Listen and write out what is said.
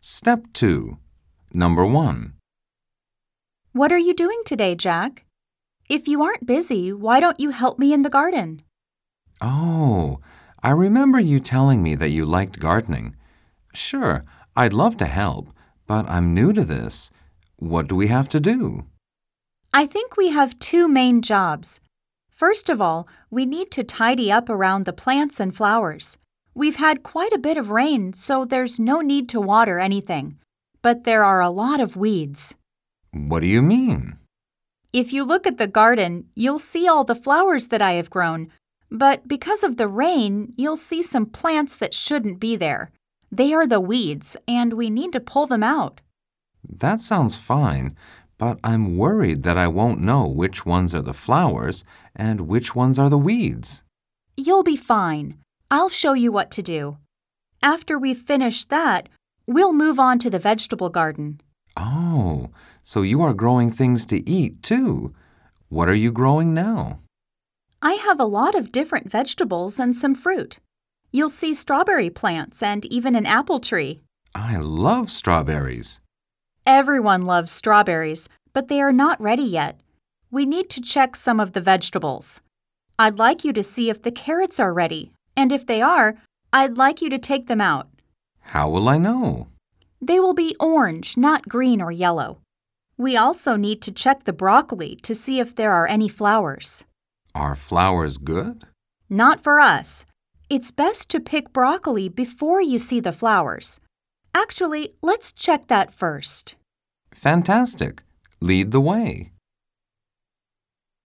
Step 2. Number 1. What are you doing today, Jack? If you aren't busy, why don't you help me in the garden? Oh, I remember you telling me that you liked gardening. Sure, I'd love to help, but I'm new to this. What do we have to do? I think we have two main jobs. First of all, we need to tidy up around the plants and flowers. We've had quite a bit of rain, so there's no need to water anything. But there are a lot of weeds. What do you mean? If you look at the garden, you'll see all the flowers that I have grown. But because of the rain, you'll see some plants that shouldn't be there. They are the weeds, and we need to pull them out. That sounds fine, but I'm worried that I won't know which ones are the flowers and which ones are the weeds. You'll be fine. I'll show you what to do. After we've finished that, we'll move on to the vegetable garden. Oh, so you are growing things to eat, too. What are you growing now? I have a lot of different vegetables and some fruit. You'll see strawberry plants and even an apple tree. I love strawberries. Everyone loves strawberries, but they are not ready yet. We need to check some of the vegetables. I'd like you to see if the carrots are ready, and if they are, I'd like you to take them out. How will I know? They will be orange, not green or yellow. We also need to check the broccoli to see if there are any flowers. Are flowers good? Not for us. It's best to pick broccoli before you see the flowers. Actually, let's check that first. Fantastic. Lead the way.